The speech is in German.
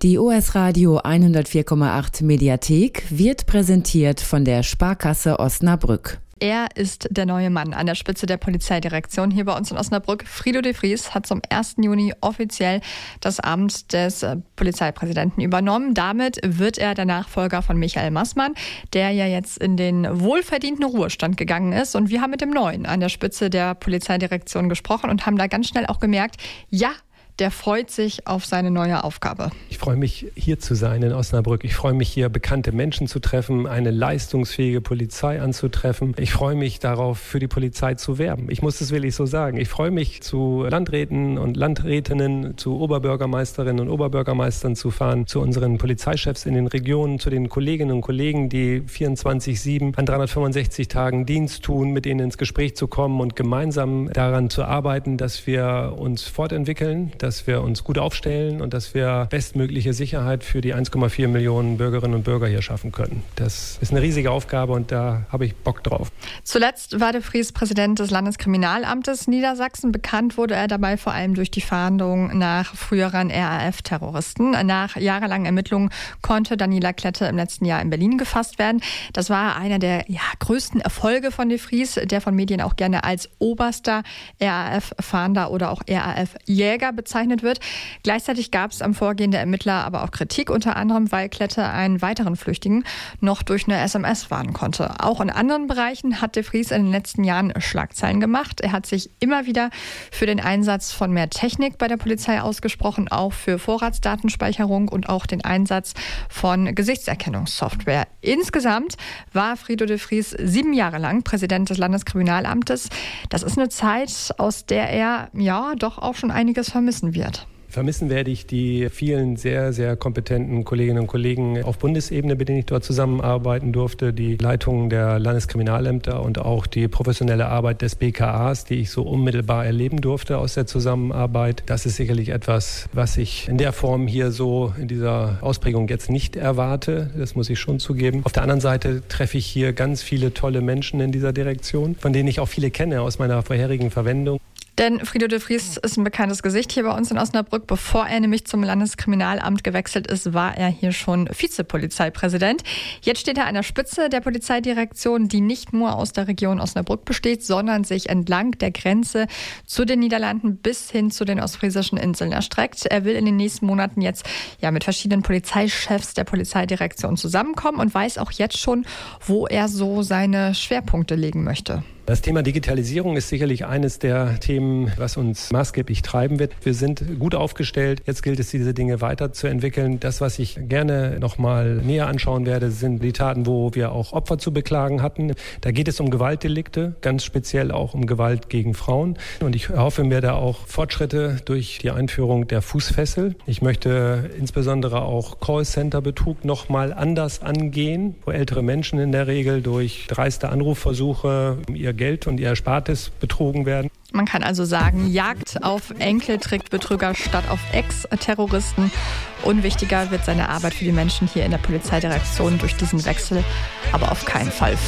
Die OS Radio 104,8 Mediathek wird präsentiert von der Sparkasse Osnabrück. Er ist der neue Mann an der Spitze der Polizeidirektion hier bei uns in Osnabrück. Frido de Vries hat zum 1. Juni offiziell das Amt des Polizeipräsidenten übernommen. Damit wird er der Nachfolger von Michael Maßmann, der ja jetzt in den wohlverdienten Ruhestand gegangen ist. Und wir haben mit dem Neuen an der Spitze der Polizeidirektion gesprochen und haben da ganz schnell auch gemerkt, ja, der freut sich auf seine neue Aufgabe. Ich freue mich, hier zu sein in Osnabrück. Ich freue mich, hier bekannte Menschen zu treffen, eine leistungsfähige Polizei anzutreffen. Ich freue mich darauf, für die Polizei zu werben. Ich muss es wirklich so sagen. Ich freue mich, zu Landräten und Landrätinnen, zu Oberbürgermeisterinnen und Oberbürgermeistern zu fahren, zu unseren Polizeichefs in den Regionen, zu den Kolleginnen und Kollegen, die 24/7 an 365 Tagen Dienst tun, mit denen ins Gespräch zu kommen und gemeinsam daran zu arbeiten, dass wir uns fortentwickeln, dass wir uns gut aufstellen und dass wir bestmögliche Sicherheit für die 1,4 Millionen Bürgerinnen und Bürger hier schaffen können. Das ist eine riesige Aufgabe und da habe ich Bock drauf. Zuletzt war de Vries Präsident des Landeskriminalamtes Niedersachsen. Bekannt wurde er dabei vor allem durch die Fahndung nach früheren RAF-Terroristen. Nach jahrelangen Ermittlungen konnte Daniela Klette im letzten Jahr in Berlin gefasst werden. Das war einer der größten Erfolge von de Vries, der von Medien auch gerne als oberster RAF-Fahnder oder auch RAF-Jäger bezeichnet wird. Gleichzeitig gab es am Vorgehen der Ermittler aber auch Kritik, unter anderem, weil Klette einen weiteren Flüchtigen noch durch eine SMS warnen konnte. Auch in anderen Bereichen hat de Vries in den letzten Jahren Schlagzeilen gemacht. Er hat sich immer wieder für den Einsatz von mehr Technik bei der Polizei ausgesprochen, auch für Vorratsdatenspeicherung und auch den Einsatz von Gesichtserkennungssoftware. Insgesamt war Frido de Vries 7 Jahre lang Präsident des Landeskriminalamtes. Das ist eine Zeit, aus der er doch auch schon einiges vermissen wird. Vermissen werde ich die vielen sehr, sehr kompetenten Kolleginnen und Kollegen auf Bundesebene, mit denen ich dort zusammenarbeiten durfte, die Leitung der Landeskriminalämter und auch die professionelle Arbeit des BKAs, die ich so unmittelbar erleben durfte aus der Zusammenarbeit. Das ist sicherlich etwas, was ich in der Form hier so in dieser Ausprägung jetzt nicht erwarte. Das muss ich schon zugeben. Auf der anderen Seite treffe ich hier ganz viele tolle Menschen in dieser Direktion, von denen ich auch viele kenne aus meiner vorherigen Verwendung. Denn Frido de Vries ist ein bekanntes Gesicht hier bei uns in Osnabrück. Bevor er nämlich zum Landeskriminalamt gewechselt ist, war er hier schon Vizepolizeipräsident. Jetzt steht er an der Spitze der Polizeidirektion, die nicht nur aus der Region Osnabrück besteht, sondern sich entlang der Grenze zu den Niederlanden bis hin zu den ostfriesischen Inseln erstreckt. Er will in den nächsten Monaten jetzt mit verschiedenen Polizeichefs der Polizeidirektion zusammenkommen und weiß auch jetzt schon, wo er so seine Schwerpunkte legen möchte. Das Thema Digitalisierung ist sicherlich eines der Themen, was uns maßgeblich treiben wird. Wir sind gut aufgestellt. Jetzt gilt es, diese Dinge weiterzuentwickeln. Das, was ich gerne noch mal näher anschauen werde, sind die Taten, wo wir auch Opfer zu beklagen hatten. Da geht es um Gewaltdelikte, ganz speziell auch um Gewalt gegen Frauen. Und ich hoffe mir da auch Fortschritte durch die Einführung der Fußfessel. Ich möchte insbesondere auch Callcenter-Betrug noch mal anders angehen, wo ältere Menschen in der Regel durch dreiste Anrufversuche ihr Geld und ihr Erspartes betrogen werden. Man kann also sagen, Jagd auf Enkeltrickbetrüger statt auf Ex-Terroristen. Unwichtiger wird seine Arbeit für die Menschen hier in der Polizeidirektion durch diesen Wechsel aber auf keinen Fall.